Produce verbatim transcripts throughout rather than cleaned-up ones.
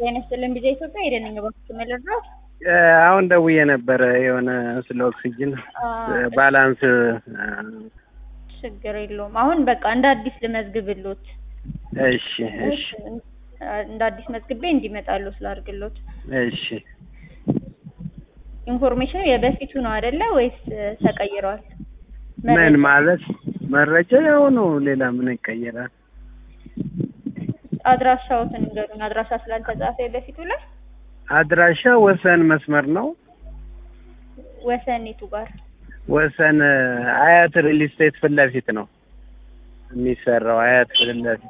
የነሰለም ቢዛ ኢትዮጵያ ሄደን ባክሽ መለድረው አሁን ደውዬ ነበር የሆነ ስለ ኦክሲጅን ባላንስ ችግር የለውም። አሁን በቃ እንደ አዲስ ልመዝግብልዎት። እሺ እሺ እንደ አዲስ መዝግቤ እንዲመጣሉ ስላርግልዎት። እሺ ኢንፎርሜሽኑ የበፊቱ ነው አይደለ ወይስ ተቀይሯል? ምን ማለት መረጃ ያው ነው፣ ሌላ ምን ይቀየራል? አድራሻዎትን ንገሩኝ። አድራሻ ስላልተጻፈ በፊቱ ላይ አድራሻ ወሰን መስመር ነው። ወሰኔቱ ጋር ወሰን አያት ሪል ስቴት ፊት ለፊት ነው የሚሰራው። አያት ፊት ለፊት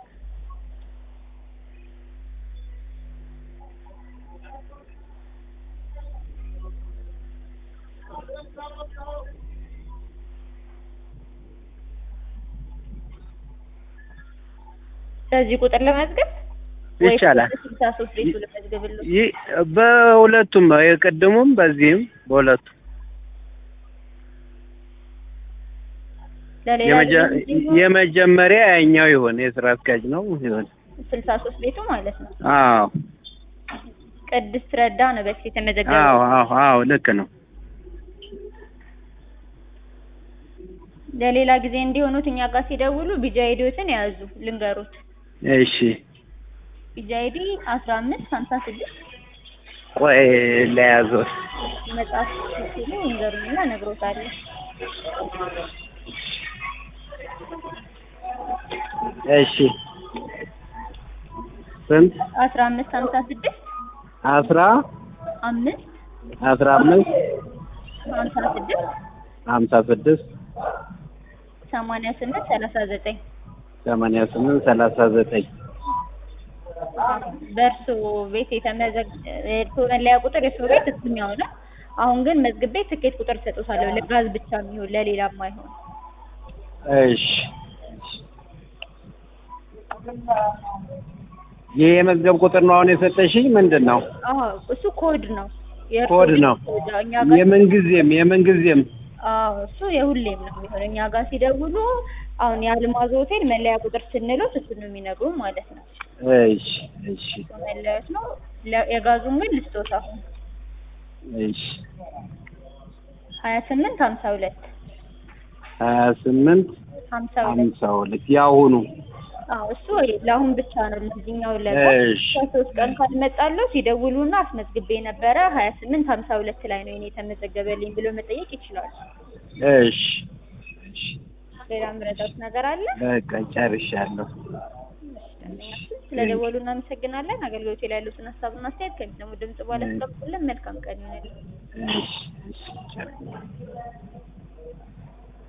በዚህ ቁጥር ለመዝገብ ይቻላል። ስልሳ ሶስት ቤቱ ለመዝገብልዎት። ይሄ በሁለቱም የቀድሙም በዚህም በሁለቱም የመጀመሪያ ያኛው ይሆን የስራ አስኪያጅ ነው ይሆን ስልሳ ሶስት ቤቱ ማለት ነው። አዎ ቅድስት ረዳ ነው በፊት የተመዘገበው። አዎ አዎ አዎ ልክ ነው። ለሌላ ጊዜ እንዲሆኑት እኛ ጋር ሲደውሉ ቢጂ አይዲዎትን ያዙ ልንገሩት። እሺ ቢጂ አይዲ አስራ አምስት ሀምሳ ስድስት ቆይ ለያዙት መጣፍ ሲሉ እንገሩኝና ነግሮታለሁ። እሺ ስንት? አስራ አምስት ሀምሳ ስድስት አስራ አምስት አስራ አምስት ሀምሳ ስድስት ሀምሳ ስድስት ሰማንያ ስምንት ሰላሳ ዘጠኝ ሰማንያ ስምንት ሰላሳ ዘጠኝ በእርሶ ቤት የተመዘገበ መለያ ቁጥር የእርሶ ቤት እሱኛው ነው። አሁን ግን መዝግቤ ትኬት ቁጥር ሰጥቶታለሁ ለጋዝ ብቻ የሚሆን ለሌላም አይሆን። እሺ ይሄ የመዝገብ ቁጥር ነው አሁን የሰጠሽኝ? ምንድን ነው? አዎ እሱ ኮድ ነው። ኮድ ነው የምን ጊዜም የምን ጊዜም አዎ እሱ የሁሌም ነው የሚሆነው። እኛ ጋር ሲደውሉ አሁን የአልማዝ ሆቴል መለያ ቁጥር ስንሉት እሱ ነው የሚነግሩን ማለት ነው። እሺ እሺ መለያት ነው። የጋዙን ግን ልስጦት አሁን እሺ ሀያ ስምንት ሀምሳ ሁለት ሀያ ስምንት ሀምሳ ሁለት ያሁኑ። አዎ እሱ ለአሁን ብቻ ነው። ለዚህኛው ለጋዝ ሶስት ቀን ካልመጣለው ሲደውሉና አስመዝግቤ ነበረ ሀያ ስምንት ሀምሳ ሁለት ላይ ነው የኔ ተመዘገበልኝ ብሎ መጠየቅ ይችላል። እሺ እሺ ሌላ ምረዳት ነገር አለ? በቃ ጨርሻለሁ። ስለደወሉ እናመሰግናለን። አገልግሎት ላይ ያሉትን ሀሳብና አስተያየት ከሚሰሙ ድምጽ በኋላ ተቀብለን መልካም ቀን ይሁንልኝ። እሺ እሺ